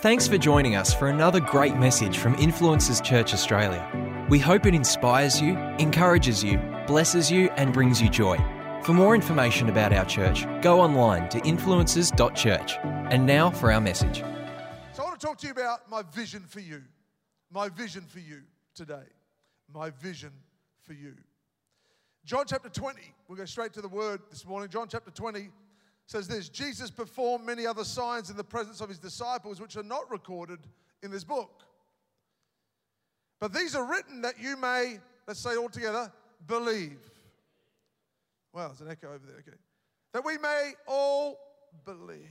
Thanks for joining us for another great message from Influencers Church Australia. We hope it inspires you, encourages you, blesses you, and brings you joy. For more information about our church, go online to influencers.church. And now for our message. So I want to talk to you about my vision for you. My vision for you today. My vision for you. John chapter 20. We'll go straight to the word this morning. John chapter 20 says this: Jesus performed many other signs in the presence of his disciples, which are not recorded in this book. But these are written that you may, let's say all together, believe. Wow, there's an echo over there. Okay. That we may all believe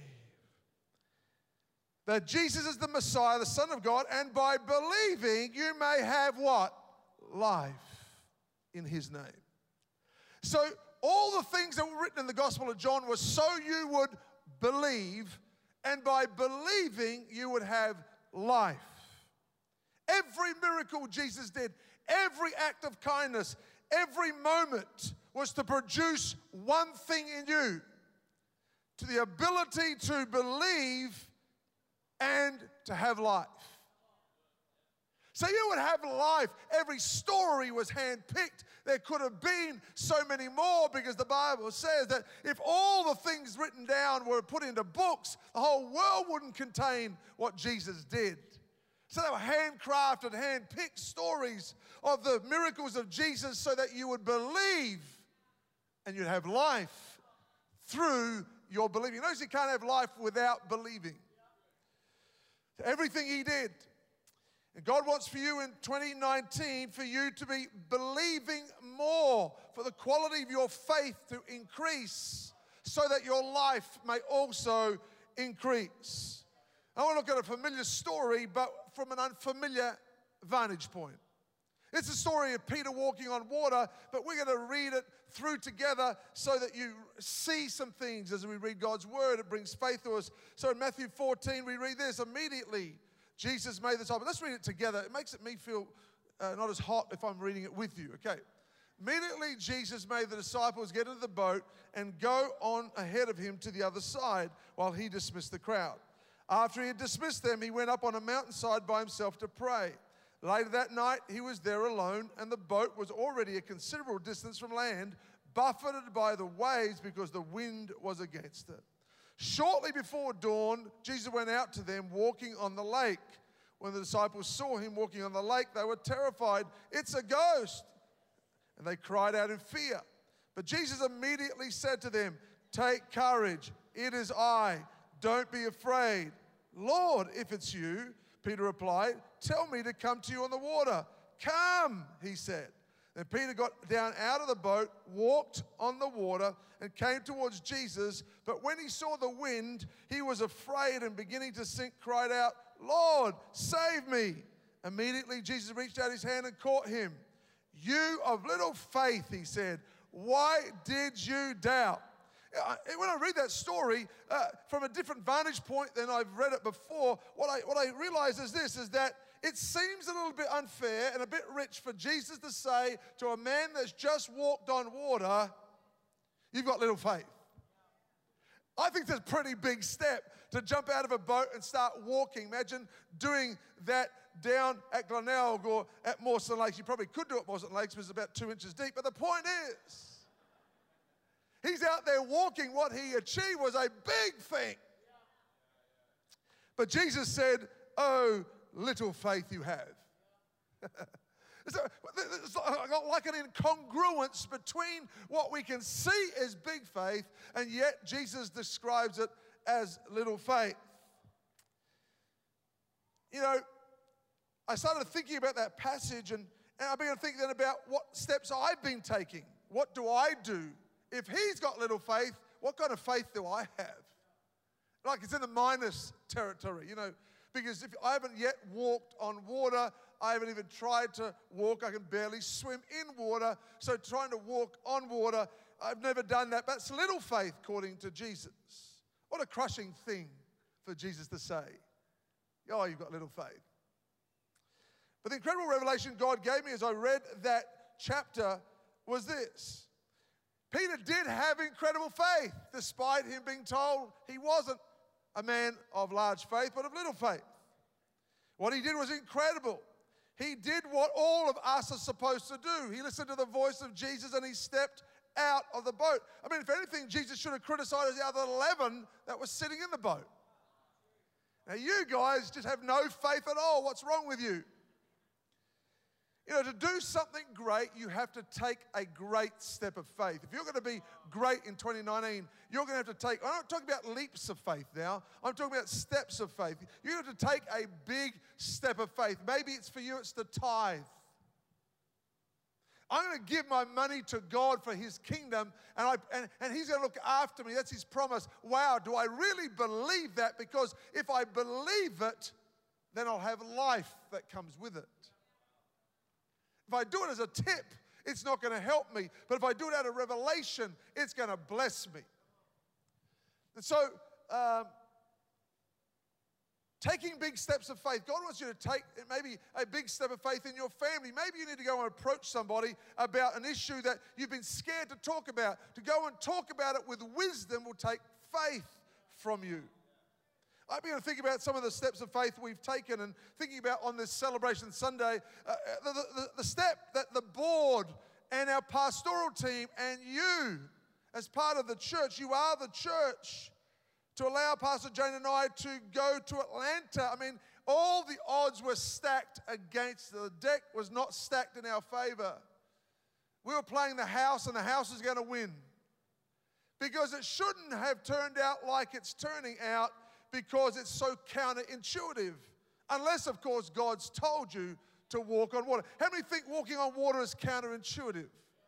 that Jesus is the Messiah, the Son of God, and by believing you may have what? Life in his name. So all the things that were written in the Gospel of John were so you would believe, and by believing you would have life. Every miracle Jesus did, every act of kindness, every moment was to produce one thing in you, to the ability to believe and to have life. So you would have life. Every story was handpicked. There could have been so many more, because the Bible says that if all the things written down were put into books, the whole world wouldn't contain what Jesus did. So they were handcrafted, handpicked stories of the miracles of Jesus so that you would believe and you'd have life through your believing. Notice you can't have life without believing. Everything he did. And God wants for you in 2019 for you to be believing more, for the quality of your faith to increase so that your life may also increase. I want to look at a familiar story, but from an unfamiliar vantage point. It's a story of Peter walking on water, but we're going to read it through together so that you see some things as we read God's word. It brings faith to us. So in Matthew 14, we read this: immediately Jesus made the disciples. Let's read it together. It makes me feel not as hot if I'm reading it with you. Okay. Immediately Jesus made the disciples get into the boat and go on ahead of him to the other side while he dismissed the crowd. After he had dismissed them, he went up on a mountainside by himself to pray. Later that night, he was there alone, and the boat was already a considerable distance from land, buffeted by the waves because the wind was against it. Shortly before dawn, Jesus went out to them walking on the lake. When the disciples saw him walking on the lake, they were terrified. "It's a ghost!" And they cried out in fear. But Jesus immediately said to them, "Take courage, it is I. Don't be afraid." "Lord, if it's you," Peter replied, "tell me to come to you on the water." "Come," he said. Then Peter got down out of the boat, walked on the water, and came towards Jesus. But when he saw the wind, he was afraid, and beginning to sink, cried out, "Lord, save me." Immediately Jesus reached out his hand and caught him. "You of little faith," he said, "why did you doubt?" When I read that story from a different vantage point than I've read it before, what I realize is this, is that it seems a little bit unfair and a bit rich for Jesus to say to a man that's just walked on water, "You've got little faith." I think that's a pretty big step to jump out of a boat and start walking. Imagine doing that down at Glenelg or at Mawson Lakes. You probably could do it at Mawson Lakes, because it's about 2 inches deep. But the point is, he's out there walking. What he achieved was a big thing. But Jesus said, "Oh, little faith you have." It's like an incongruence between what we can see as big faith, and yet Jesus describes it as little faith. You know, I started thinking about that passage, and I began thinking then about what steps I've been taking. What do I do? If he's got little faith, what kind of faith do I have? Like, it's in the minus territory, you know, because if I haven't yet walked on water, I haven't even tried to walk. I can barely swim in water. So trying to walk on water, I've never done that. That's little faith according to Jesus. What a crushing thing for Jesus to say. "Oh, you've got little faith." But the incredible revelation God gave me as I read that chapter was this: Peter did have incredible faith, despite him being told he wasn't a man of large faith, but of little faith. What he did was incredible. He did what all of us are supposed to do. He listened to the voice of Jesus and he stepped out of the boat. I mean, if anything, Jesus should have criticized the other 11 that were sitting in the boat. Now, you guys just have no faith at all. What's wrong with you? You know, to do something great, you have to take a great step of faith. If you're going to be great in 2019, you're going to have to take, I'm not talking about leaps of faith now, I'm talking about steps of faith. You have to take a big step of faith. Maybe it's for you, it's the tithe. I'm going to give my money to God for His kingdom, and He's going to look after me. That's His promise. Wow, do I really believe that? Because if I believe it, then I'll have life that comes with it. If I do it as a tip, it's not going to help me. But if I do it out of revelation, it's going to bless me. And so, taking big steps of faith. God wants you to take maybe a big step of faith in your family. Maybe you need to go and approach somebody about an issue that you've been scared to talk about. To go and talk about it with wisdom will take faith from you. I began to think about some of the steps of faith we've taken and thinking about on this celebration Sunday, the step that the board and our pastoral team and you as part of the church, you are the church, to allow Pastor Jane and I to go to Atlanta. I mean, all the odds were stacked against. The deck was not stacked in our favor. We were playing the house and the house was going to win. Because it shouldn't have turned out like it's turning out, because it's so counterintuitive. Unless, of course, God's told you to walk on water. How many think walking on water is counterintuitive?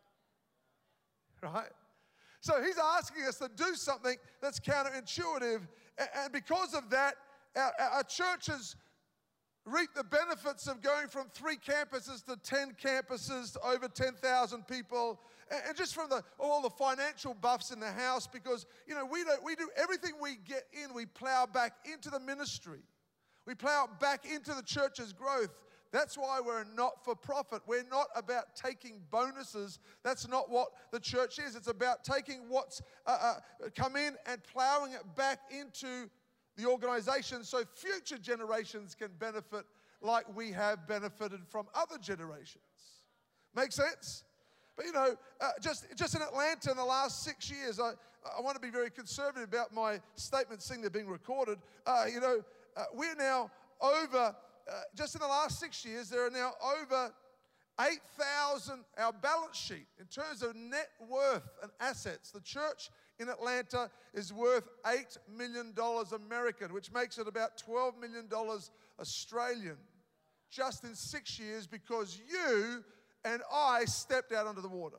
Right? So He's asking us to do something that's counterintuitive. And because of that, our churches reap the benefits of going from 3 campuses to 10 campuses to over 10,000 people. And just from all the financial buffs in the house, because, you know, we do everything we get in, we plow back into the ministry. We plow back into the church's growth. That's why we're a not-for-profit. We're not about taking bonuses. That's not what the church is. It's about taking what's come in and plowing it back into the organization so future generations can benefit like we have benefited from other generations. Make sense? But, you know, just in Atlanta in the last 6 years, I want to be very conservative about my statements, seeing they're being recorded. We're now over, just in the last 6 years, there are now over 8,000, our balance sheet, in terms of net worth and assets. The church in Atlanta is worth $8 million American, which makes it about $12 million Australian, just in 6 years, because you and I stepped out onto the water.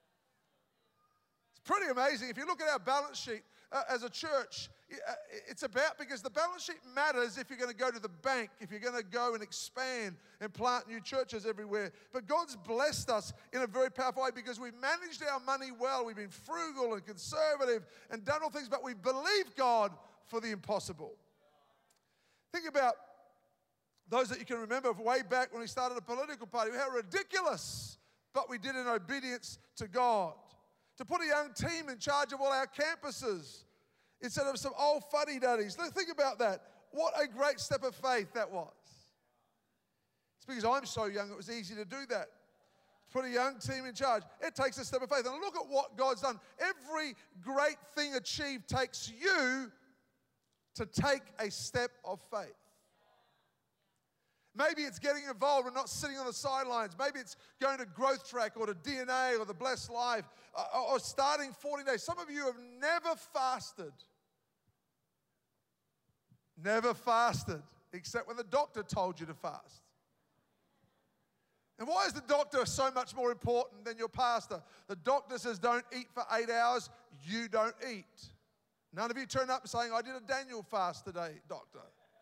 It's pretty amazing. If you look at our balance sheet as a church, it's about, because the balance sheet matters if you're going to go to the bank, if you're going to go and expand and plant new churches everywhere. But God's blessed us in a very powerful way because we've managed our money well. We've been frugal and conservative and done all things, but we believe God for the impossible. Think about those that you can remember way back when we started a political party. How ridiculous, but we did in obedience to God. To put a young team in charge of all our campuses instead of some old fuddy-duddies. Think about that. What a great step of faith that was. It's because I'm so young, it was easy to do that. To put a young team in charge. It takes a step of faith. And look at what God's done. Every great thing achieved takes you to take a step of faith. Maybe it's getting involved and not sitting on the sidelines. Maybe it's going to Growth Track or to DNA or the Blessed Life or starting 40 days. Some of you have never fasted. Never fasted, except when the doctor told you to fast. And why is the doctor so much more important than your pastor? The doctor says don't eat for 8 hours. You don't eat. None of you turn up saying, I did a Daniel fast today, doctor.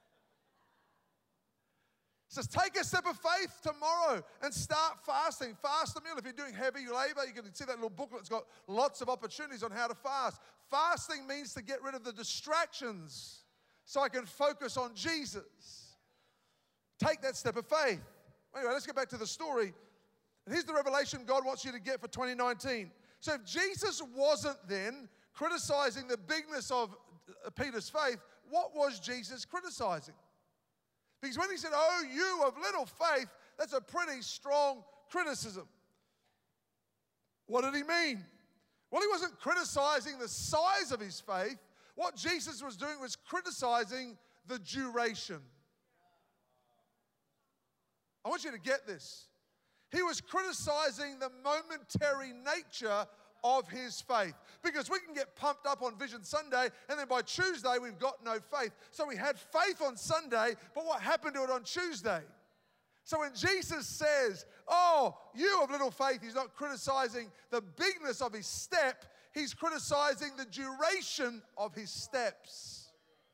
Says, take a step of faith tomorrow and start fasting. Fast a meal. If you're doing heavy labor, you can see that little booklet. It's got lots of opportunities on how to fast. Fasting means to get rid of the distractions so I can focus on Jesus. Take that step of faith. Anyway, let's get back to the story. And here's the revelation God wants you to get for 2019. So if Jesus wasn't then criticizing the bigness of Peter's faith, what was Jesus criticizing? Because when he said, oh, you of little faith, that's a pretty strong criticism. What did he mean? Well, he wasn't criticizing the size of his faith. What Jesus was doing was criticizing the duration. I want you to get this. He was criticizing the momentary nature of his faith. Because we can get pumped up on Vision Sunday, and then by Tuesday we've got no faith. So we had faith on Sunday, but what happened to it on Tuesday? So when Jesus says, oh, you of little faith, he's not criticizing the bigness of his step, he's criticizing the duration of his steps.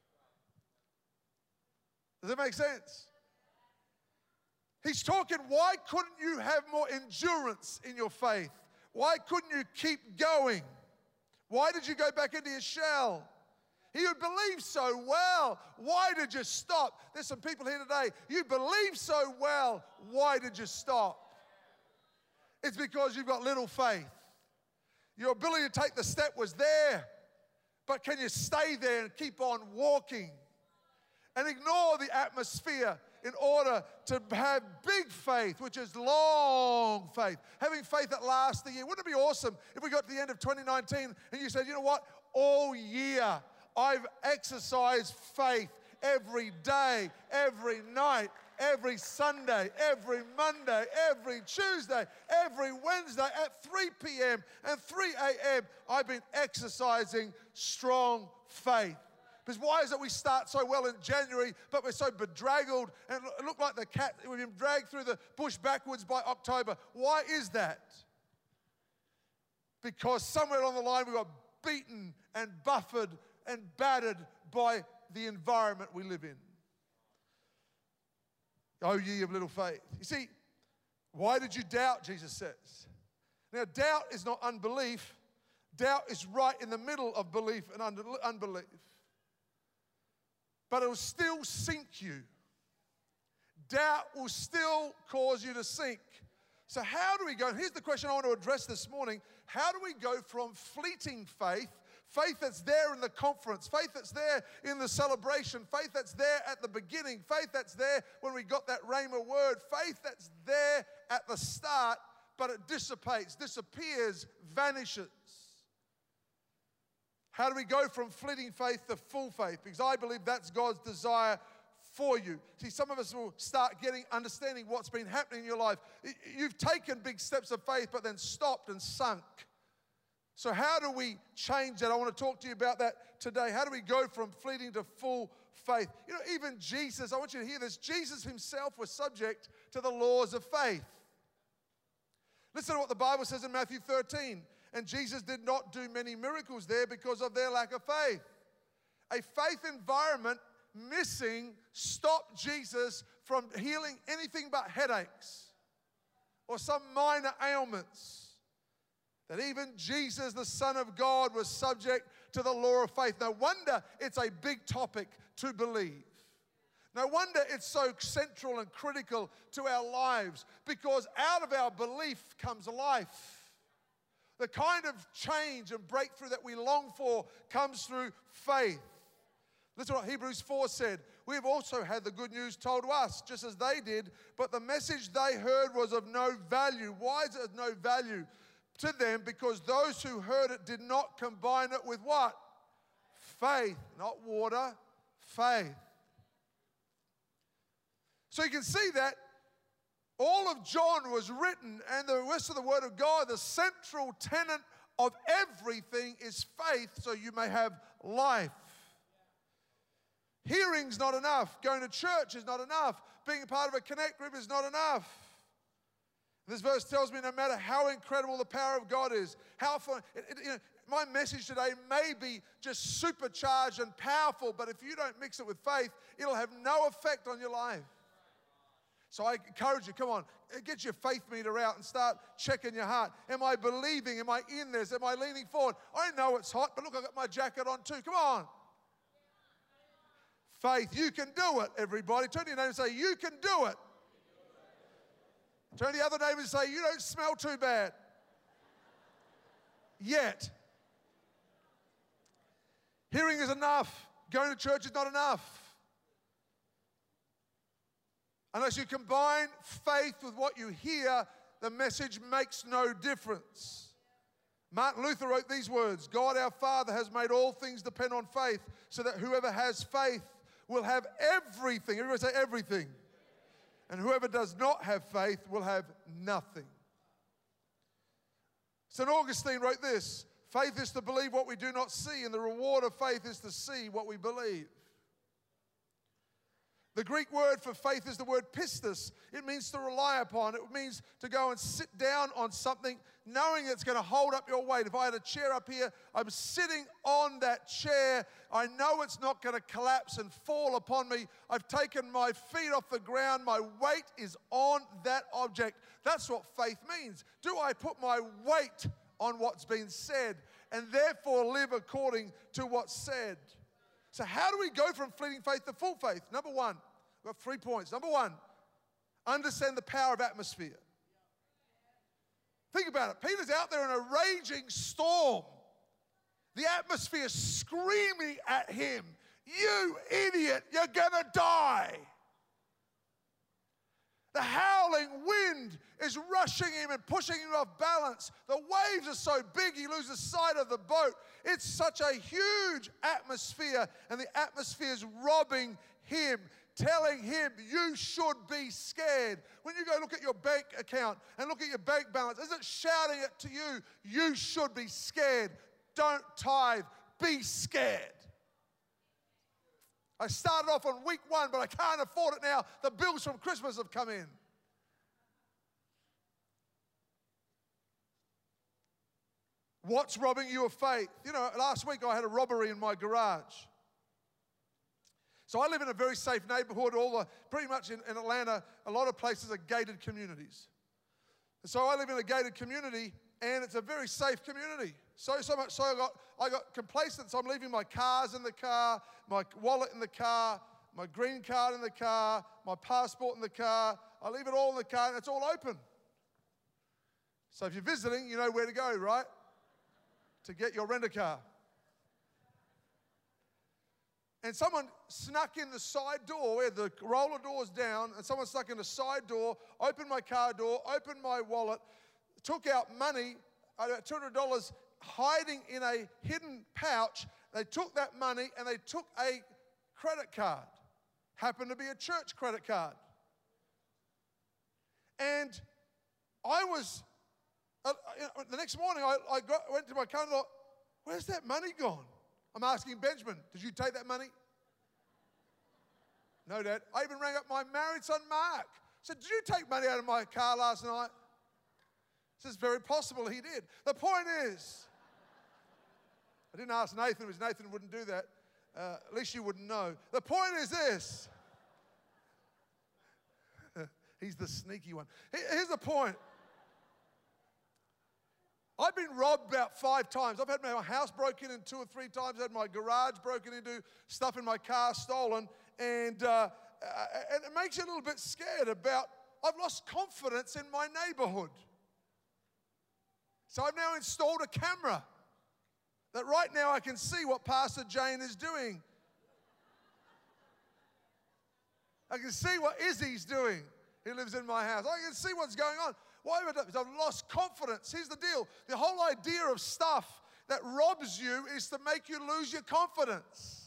Does that make sense? He's talking, why couldn't you have more endurance in your faith? Why couldn't you keep going? Why did you go back into your shell? He would believe so well. Why did you stop? There's some people here today. You believe so well. Why did you stop? It's because you've got little faith. Your ability to take the step was there. But can you stay there and keep on walking? And ignore the atmosphere in order to have big faith, which is long faith. Having faith that lasts the year. Wouldn't it be awesome if we got to the end of 2019 and you said, you know what? All year I've exercised faith every day, every night, every Sunday, every Monday, every Tuesday, every Wednesday at 3 p.m. and 3 a.m. I've been exercising strong faith. Because why is it we start so well in January, but we're so bedraggled and look like the cat, we've been dragged through the bush backwards by October? Why is that? Because somewhere along the line we got beaten and buffered and battered by the environment we live in. Oh, ye of little faith. You see, why did you doubt, Jesus says? Now, doubt is not unbelief. Doubt is right in the middle of belief and unbelief. But it will still sink you. Doubt will still cause you to sink. So how do we go? Here's the question I want to address this morning. How do we go from fleeting faith, faith that's there in the conference, faith that's there in the celebration, faith that's there at the beginning, faith that's there when we got that rhema word, faith that's there at the start, but it dissipates, disappears, vanishes. How do we go from fleeting faith to full faith? Because I believe that's God's desire for you. See, some of us will start understanding what's been happening in your life. You've taken big steps of faith, but then stopped and sunk. So how do we change that? I want to talk to you about that today. How do we go from fleeting to full faith? You know, even Jesus, I want you to hear this, Jesus himself was subject to the laws of faith. Listen to what the Bible says in Matthew 13. And Jesus did not do many miracles there because of their lack of faith. A faith environment missing stopped Jesus from healing anything but headaches or some minor ailments. That even Jesus, the Son of God, was subject to the law of faith. No wonder it's a big topic to believe. No wonder it's so central and critical to our lives, because out of our belief comes life. The kind of change and breakthrough that we long for comes through faith. Listen to what Hebrews 4 said. We've also had the good news told to us, just as they did, but the message they heard was of no value. Why is it of no value to them? Because those who heard it did not combine it with what? Faith, not water, faith. So you can see that all of John was written, and the rest of the Word of God, the central tenet of everything is faith, so you may have life. Hearing's not enough. Going to church is not enough. Being a part of a connect group is not enough. This verse tells me no matter how incredible the power of God is, how fun, my message today may be just supercharged and powerful, but if you don't mix it with faith, it'll have no effect on your life. So I encourage you, come on, get your faith meter out and start checking your heart. Am I believing? Am I in this? Am I leaning forward? I know it's hot, but look, I've got my jacket on too. Come on. Faith, you can do it, everybody. Turn to your neighbor and say, you can do it. Turn to the other neighbor and say, you don't smell too bad. Yet. Hearing is enough. Going to church is not enough. Unless you combine faith with what you hear, the message makes no difference. Martin Luther wrote these words, God our Father has made all things depend on faith, so that whoever has faith will have everything. Everybody say everything. And whoever does not have faith will have nothing. St. Augustine wrote this, faith is to believe what we do not see, and the reward of faith is to see what we believe. The Greek word for faith is the word pistis. It means to rely upon. It means to go and sit down on something knowing it's going to hold up your weight. If I had a chair up here, I'm sitting on that chair. I know it's not going to collapse and fall upon me. I've taken my feet off the ground. My weight is on that object. That's what faith means. Do I put my weight on what's been said and therefore live according to what's said? So how do we go from fleeting faith to full faith? Number one, we've got 3 points. Number one, understand the power of atmosphere. Think about it. Peter's out there in a raging storm. The atmosphere is screaming at him, you idiot, you're going to die. The howling wind is rushing him and pushing him off balance. The waves are so big he loses sight of the boat. It's such a huge atmosphere, and the atmosphere is robbing him, telling him you should be scared. When you go look at your bank account and look at your bank balance, is it shouting it to you? You should be scared. Don't tithe. Be scared. I started off on week 1, but I can't afford it now. The bills from Christmas have come in. What's robbing you of faith? You know, last week I had a robbery in my garage. So I live in a very safe neighborhood. Pretty much in Atlanta, a lot of places are gated communities. And so I live in a gated community, and it's a very safe community. So much so I got complacent, so I'm leaving my cars in the car, my wallet in the car, my green card in the car, my passport in the car. I leave it all in the car, and it's all open. So if you're visiting, you know where to go, right? To get your rent-a-car. And someone snuck in the side door where the roller door's down, and someone snuck in the side door, opened my car door, opened my wallet, took out money, about $200, hiding in a hidden pouch. They took that money and they took a credit card. Happened to be a church credit card. And I was, the next morning I went to my car and thought, where's that money gone? I'm asking Benjamin, did you take that money? No, Dad. I even rang up my married son, Mark. I said, did you take money out of my car last night? He says, very possible he did. The point is, I didn't ask Nathan because Nathan wouldn't do that. At least you wouldn't know. The point is this. He's the sneaky one. Here's the point. I've been robbed about 5 times. I've had my house broken in 2 or 3 times. I've had my garage broken into, stuff in my car stolen. And it makes you a little bit scared about, I've lost confidence in my neighborhood. So I've now installed a camera that right now I can see what Pastor Jane is doing. I can see what Izzy's doing, who lives in my house. I can see what's going on. Why have I done this? I've lost confidence. Here's the deal. The whole idea of stuff that robs you is to make you lose your confidence.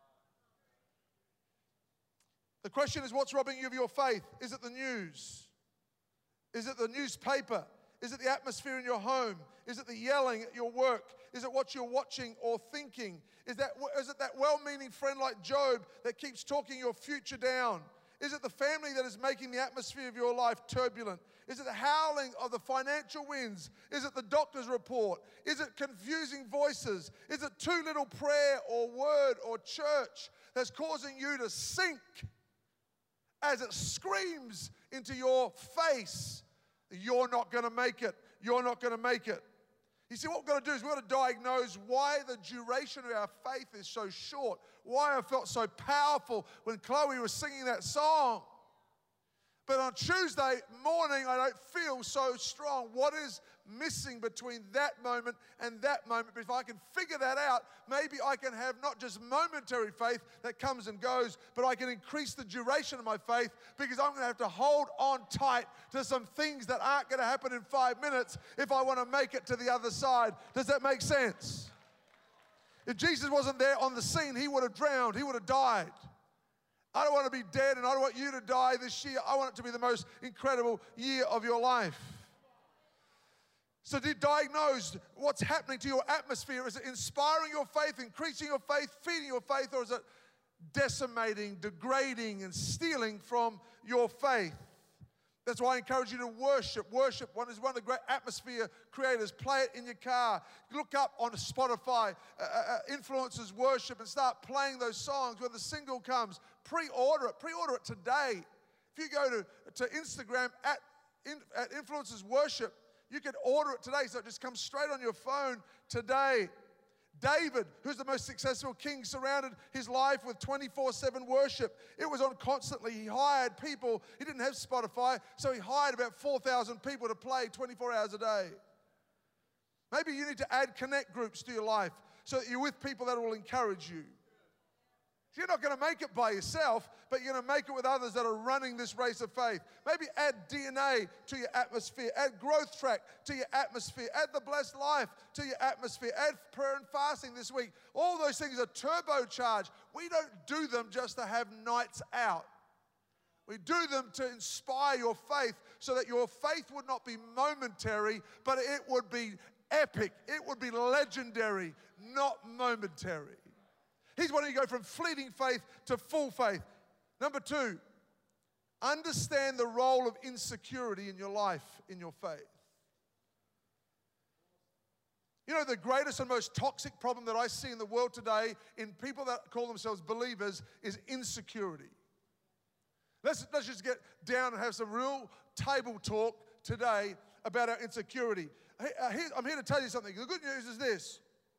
The question is, what's robbing you of your faith? Is it the news? Is it the newspaper? Is it the atmosphere in your home? Is it the yelling at your work? Is it what you're watching or thinking? Is it that well-meaning friend like Job that keeps talking your future down? Is it the family that is making the atmosphere of your life turbulent? Is it the howling of the financial winds? Is it the doctor's report? Is it confusing voices? Is it too little prayer or word or church that's causing you to sink as it screams into your face? You're not going to make it. You're not going to make it. You see, what we've got to do is we've got to diagnose why the duration of our faith is so short, why I felt so powerful when Chloe was singing that song. But on Tuesday morning, I don't feel so strong. What is missing between that moment and that moment. But if I can figure that out, maybe I can have not just momentary faith that comes and goes, but I can increase the duration of my faith, because I'm going to have to hold on tight to some things that aren't going to happen in 5 minutes if I want to make it to the other side. Does that make sense? If Jesus wasn't there on the scene, he would have drowned. He would have died. I don't want to be dead, and I don't want you to die this year. I want it to be the most incredible year of your life. So to diagnose what's happening to your atmosphere, is it inspiring your faith, increasing your faith, feeding your faith, or is it decimating, degrading, and stealing from your faith? That's why I encourage you to worship. Worship is one of the great atmosphere creators. Play it in your car. Look up on Spotify, influencers worship, and start playing those songs. When the single comes, pre-order it. Pre-order it today. If you go to Instagram at influencers worship, you can order it today, so it just comes straight on your phone today. David, who's the most successful king, surrounded his life with 24/7 worship. It was on constantly. He hired people. He didn't have Spotify, so he hired about 4,000 people to play 24 hours a day. Maybe you need to add connect groups to your life so that you're with people that will encourage you. You're not going to make it by yourself, but you're going to make it with others that are running this race of faith. Maybe add DNA to your atmosphere. Add Growth Track to your atmosphere. Add the Blessed Life to your atmosphere. Add prayer and fasting this week. All those things are turbocharged. We don't do them just to have nights out. We do them to inspire your faith so that your faith would not be momentary, but it would be epic. It would be legendary, not momentary. He's wanting you to go from fleeting faith to full faith. Number 2, understand the role of insecurity in your life, in your faith. You know, the greatest and most toxic problem that I see in the world today in people that call themselves believers is insecurity. Let's just get down and have some real table talk today about our insecurity. I'm here to tell you something. The good news is this.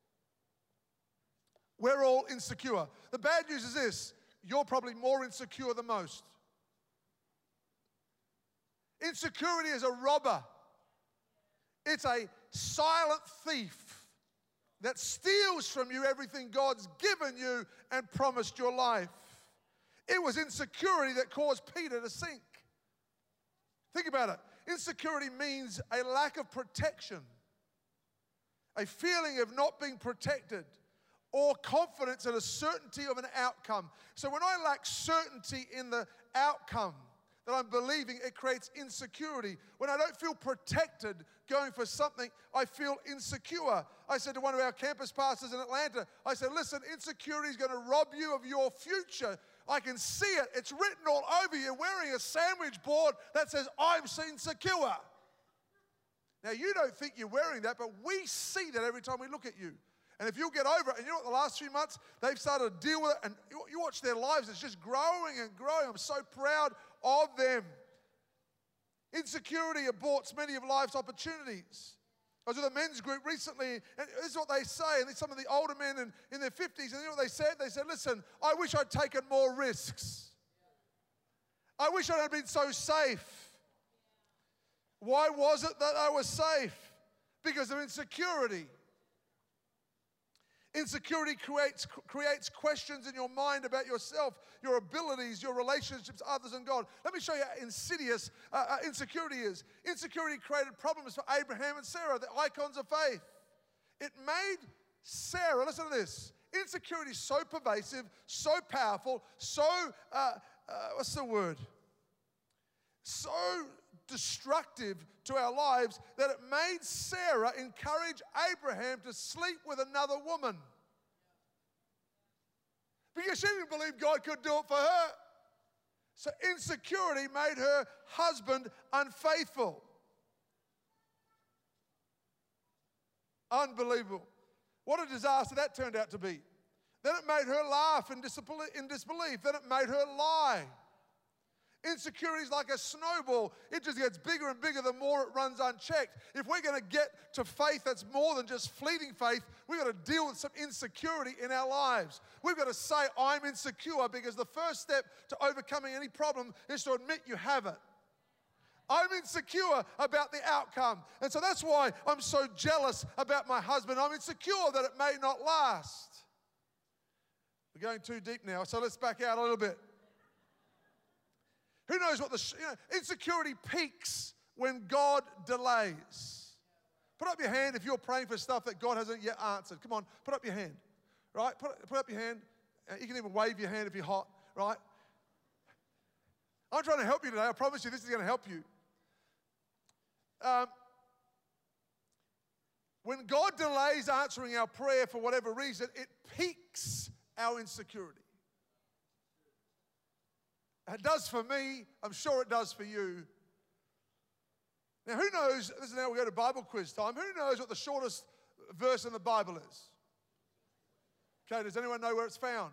We're all insecure. The bad news is this: you're probably more insecure than most. Insecurity is a robber. It's a silent thief that steals from you everything God's given you and promised your life. It was insecurity that caused Peter to sink. Think about it. Insecurity means a lack of protection, a feeling of not being protected, or confidence and a certainty of an outcome. So when I lack certainty in the outcome that I'm believing, it creates insecurity. When I don't feel protected going for something, I feel insecure. I said to one of our campus pastors in Atlanta, I said, listen, insecurity is going to rob you of your future. I can see it. It's written all over you, wearing a sandwich board that says, I'm insecure. Now, you don't think you're wearing that, but we see that every time we look at you. And if you'll get over it, and you know what, the last few months, they've started to deal with it, and you watch their lives, it's just growing and growing. I'm so proud of them. Insecurity aborts many of life's opportunities. I was with a men's group recently, and this is what they say, and some of the older men in their 50s, and you know what they said? They said, listen, I wish I'd taken more risks. I wish I had been so safe. Why was it that I was safe? Because of insecurity. Insecurity creates questions in your mind about yourself, your abilities, your relationships, others, and God. Let me show you how insidious insecurity is. Insecurity created problems for Abraham and Sarah, the icons of faith. It made Sarah, listen to this, insecurity is so pervasive, so powerful, so, what's the word? So destructive to our lives that it made Sarah encourage Abraham to sleep with another woman. Because she didn't believe God could do it for her. So insecurity made her husband unfaithful. Unbelievable. What a disaster that turned out to be. Then it made her laugh in disbelief. Then it made her lie. Insecurity is like a snowball. It just gets bigger and bigger the more it runs unchecked. If we're going to get to faith that's more than just fleeting faith, we've got to deal with some insecurity in our lives. We've got to say, I'm insecure, because the first step to overcoming any problem is to admit you have it. I'm insecure about the outcome. And so that's why I'm so jealous about my husband. I'm insecure that it may not last. We're going too deep now, so let's back out a little bit. Who knows what insecurity peaks when God delays. Put up your hand if you're praying for stuff that God hasn't yet answered. Come on, put up your hand, right? Put up your hand. You can even wave your hand if you're hot, right? I'm trying to help you today. I promise you this is going to help you. When God delays answering our prayer for whatever reason, it peaks our insecurity. It does for me. I'm sure it does for you. Now, who knows, this is now we go to Bible quiz time. Who knows what the shortest verse in the Bible is? Okay, does anyone know where it's found?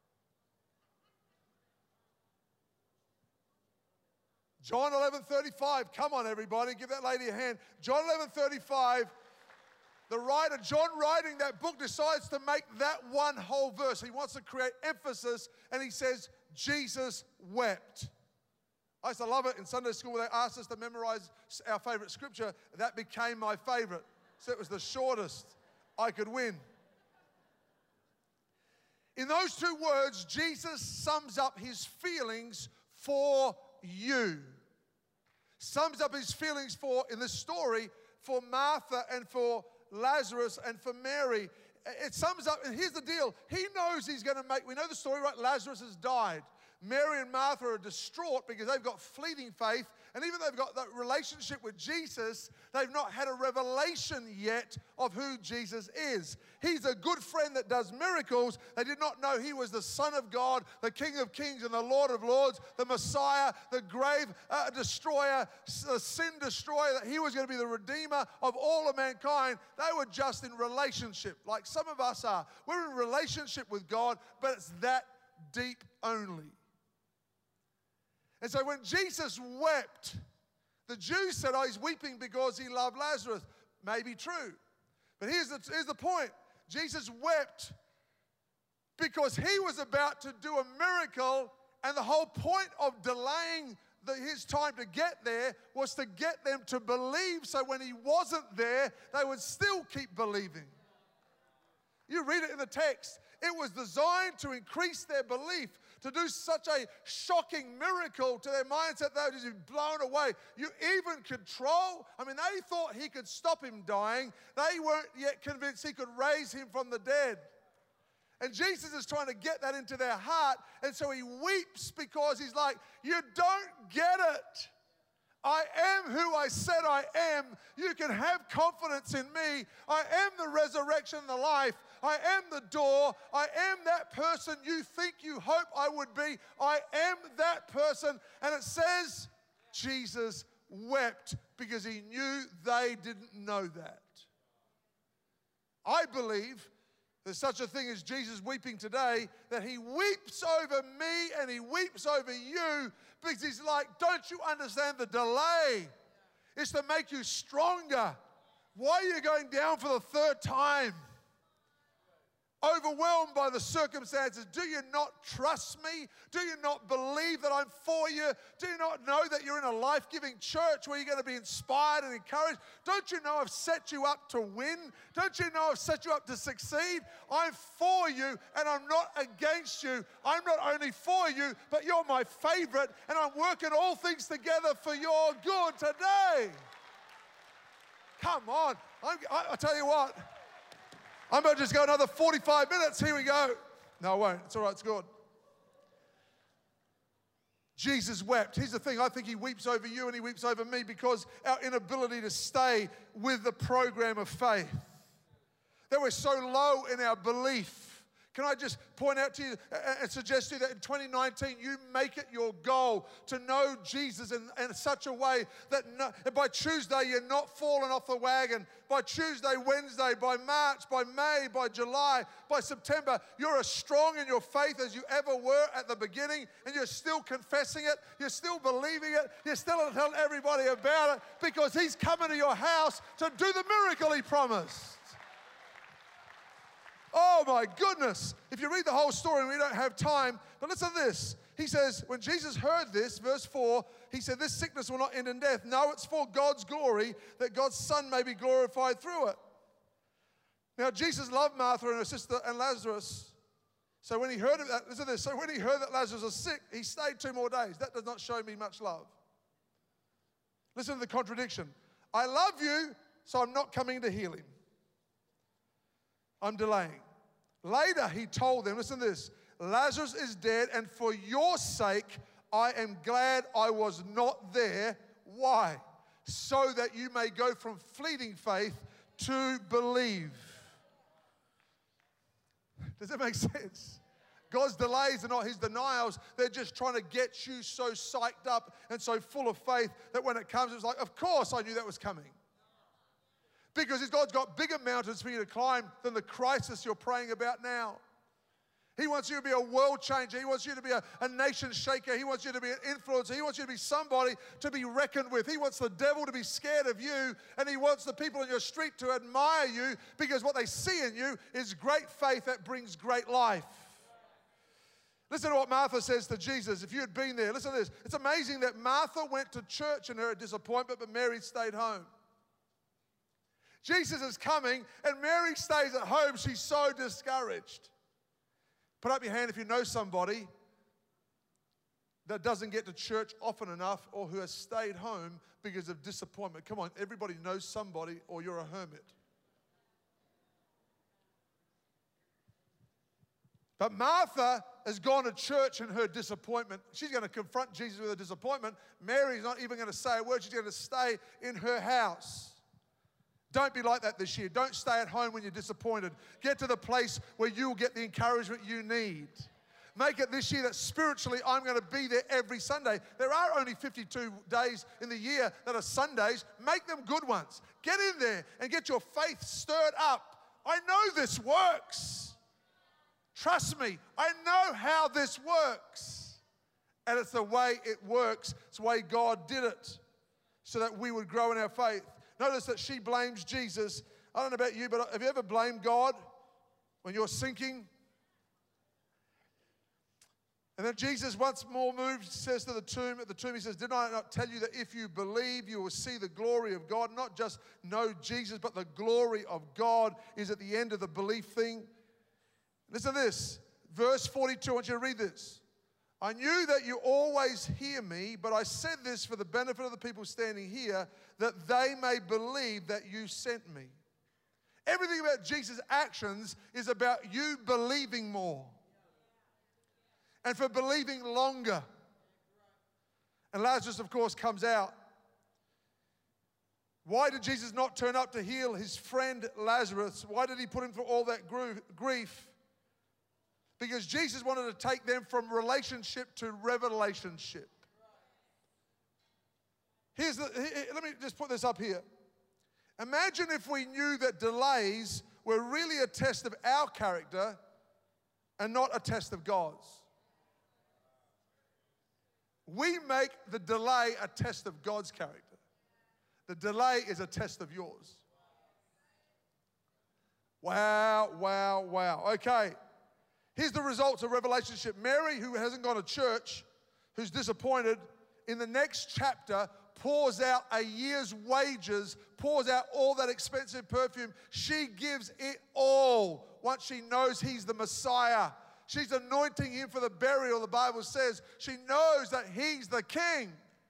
John 11:35. Come on, everybody, give that lady a hand. John 11:35. The writer, John, writing that book, decides to make that one whole verse. He wants to create emphasis, and he says, Jesus wept. I used to love it in Sunday school where they asked us to memorize our favorite scripture. That became my favorite. So it was the shortest I could win. In those two words, Jesus sums up his feelings for you. Sums up his feelings in this story for Martha and for Lazarus and for Mary. It sums up, and here's the deal. He knows he's going to make, we know the story, right? Lazarus has died. Mary and Martha are distraught because they've got fleeting faith, and even though they've got that relationship with Jesus, they've not had a revelation yet of who Jesus is. He's a good friend that does miracles. They did not know he was the Son of God, the King of Kings and the Lord of Lords, the Messiah, the grave destroyer, the sin destroyer, that he was going to be the Redeemer of all of mankind. They were just in relationship, like some of us are. We're in relationship with God, but it's that deep only. And so when Jesus wept, the Jews said, oh, he's weeping because he loved Lazarus. Maybe true. But here's the point. Jesus wept because he was about to do a miracle, and the whole point of delaying his time to get there was to get them to believe, so when he wasn't there, they would still keep believing. You read it in the text. It was designed to increase their belief, to do such a shocking miracle to their mindset they would just be blown away. You even control, they thought he could stop him dying. They weren't yet convinced he could raise him from the dead. And Jesus is trying to get that into their heart, and so he weeps because he's like, you don't get it. I am who I said I am. You can have confidence in me. I am the resurrection and the life. I am the door. I am that person you think you hope I would be. I am that person. And it says Jesus wept because he knew they didn't know that. I believe there's such a thing as Jesus weeping today, that he weeps over me and he weeps over you because he's like, don't you understand the delay? It's to make you stronger. Why are you going down for the third time? Overwhelmed by the circumstances. Do you not trust me? Do you not believe that I'm for you? Do you not know that you're in a life-giving church where you're going to be inspired and encouraged? Don't you know I've set you up to win? Don't you know I've set you up to succeed? I'm for you and I'm not against you. I'm not only for you, but you're my favorite, and I'm working all things together for your good today. Come on. I tell you what. I'm going to just go another 45 minutes. Here we go. No, I won't. It's all right. It's good. Jesus wept. Here's the thing. I think he weeps over you and he weeps over me because our inability to stay with the program of faith. That we're so low in our belief. Can I just point out to you and suggest to you that in 2019, you make it your goal to know Jesus in such a way that by Tuesday, you're not falling off the wagon. By Tuesday, Wednesday, by March, by May, by July, by September, you're as strong in your faith as you ever were at the beginning, and you're still confessing it, you're still believing it, you're still telling everybody about it because he's coming to your house to do the miracle he promised. Oh my goodness. If you read the whole story, we don't have time, but listen to this. He says, when Jesus heard this, verse 4, he said, this sickness will not end in death. No, it's for God's glory, that God's Son may be glorified through it. Now, Jesus loved Martha and her sister and Lazarus. So when he heard of that, listen to this. So when he heard that Lazarus was sick, he stayed 2 more days. That does not show me much love. Listen to the contradiction. I love you, so I'm not coming to heal him. I'm delaying. Later, he told them, listen to this, Lazarus is dead, and for your sake, I am glad I was not there. Why? So that you may go from fleeting faith to believe. Does that make sense? God's delays are not his denials. They're just trying to get you so psyched up and so full of faith that when it comes, it's like, of course I knew that was coming. Because God's got bigger mountains for you to climb than the crisis you're praying about now. He wants you to be a world changer. He wants you to be a nation shaker. He wants you to be an influencer. He wants you to be somebody to be reckoned with. He wants the devil to be scared of you, and he wants the people in your street to admire you because what they see in you is great faith that brings great life. Listen to what Martha says to Jesus. If you had been there, listen to this. It's amazing that Martha went to church in her disappointment, but Mary stayed home. Jesus is coming, and Mary stays at home. She's so discouraged. Put up your hand if you know somebody that doesn't get to church often enough or who has stayed home because of disappointment. Come on, everybody knows somebody or you're a hermit. But Martha has gone to church in her disappointment. She's going to confront Jesus with her disappointment. Mary's not even going to say a word. She's going to stay in her house. Don't be like that this year. Don't stay at home when you're disappointed. Get to the place where you'll get the encouragement you need. Make it this year that spiritually I'm going to be there every Sunday. There are only 52 days in the year that are Sundays. Make them good ones. Get in there and get your faith stirred up. I know this works. Trust me, I know how this works. And it's the way it works. It's the way God did it so that we would grow in our faith. Notice that she blames Jesus. I don't know about you, but have you ever blamed God when you're sinking? And then Jesus once more moves, says to the tomb, at the tomb he says, did I not tell you that if you believe, you will see the glory of God? Not just know Jesus, but the glory of God is at the end of the belief thing. Listen to this, verse 42, I want you to read this. I knew that you always hear me, but I said this for the benefit of the people standing here, that they may believe that you sent me. Everything about Jesus' actions is about you believing more. And for believing longer. And Lazarus, of course, comes out. Why did Jesus not turn up to heal his friend Lazarus? Why did he put him through all that grief? Because Jesus wanted to take them from relationship to revelationship. Let me just put this up here. Imagine if we knew that delays were really a test of our character and not a test of God's. We make the delay a test of God's character. The delay is a test of yours. Wow, wow, wow. Okay. Here's the results of relationship. Mary, who hasn't gone to church, who's disappointed, in the next chapter pours out a year's wages, pours out all that expensive perfume. She gives it all once she knows he's the Messiah. She's anointing him for the burial, the Bible says. She knows that he's the king.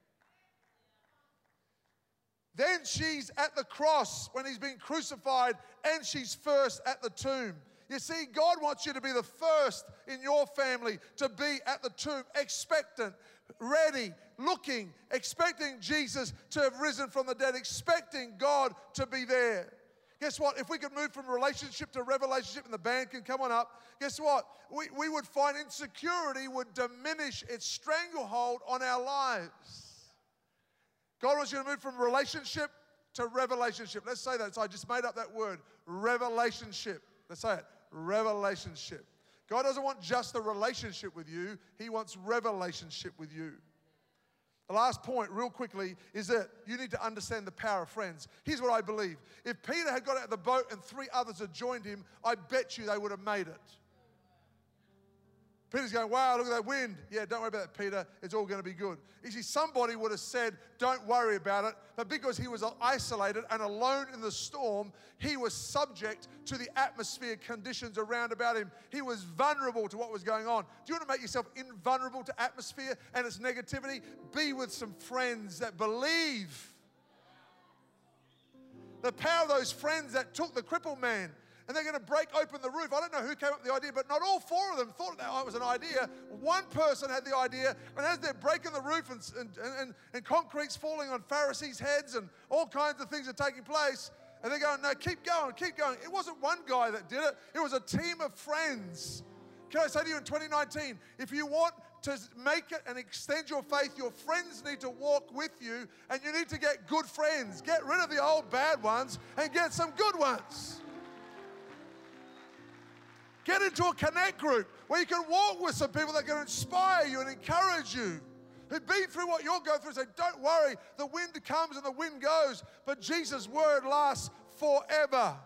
Then she's at the cross when he's been crucified, and she's first at the tomb. You see, God wants you to be the first in your family to be at the tomb, expectant, ready, looking, expecting Jesus to have risen from the dead, expecting God to be there. Guess what? If we could move from relationship to revelationship, and the band can come on up, guess what? We would find insecurity would diminish its stranglehold on our lives. God wants you to move from relationship to revelationship. Let's say that. So I just made up that word, revelationship. Let's say it, revelationship. God doesn't want just a relationship with you. He wants revelationship with you. The last point, real quickly, is that you need to understand the power of friends. Here's what I believe. If Peter had got out of the boat and 3 others had joined him, I bet you they would have made it. Peter's going, wow, look at that wind. Yeah, don't worry about that, Peter. It's all going to be good. You see, somebody would have said, don't worry about it. But because he was isolated and alone in the storm, he was subject to the atmosphere conditions around about him. He was vulnerable to what was going on. Do you want to make yourself invulnerable to atmosphere and its negativity? Be with some friends that believe. The power of those friends that took the crippled man, and they're going to break open the roof. I don't know who came up with the idea, but not all four of them thought that it was an idea. One person had the idea, and as they're breaking the roof and concrete's falling on Pharisees' heads and all kinds of things are taking place, and they're going, no, keep going, keep going. It wasn't one guy that did it. It was a team of friends. Can I say to you in 2019, if you want to make it and extend your faith, your friends need to walk with you, and you need to get good friends. Get rid of the old bad ones and get some good ones. Get into a connect group where you can walk with some people that can inspire you and encourage you, who've been through what you're going through. Say, don't worry, the wind comes and the wind goes, but Jesus' word lasts forever.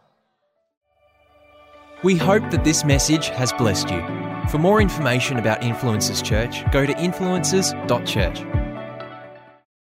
We hope that this message has blessed you. For more information about Influencers Church, go to influencers.church.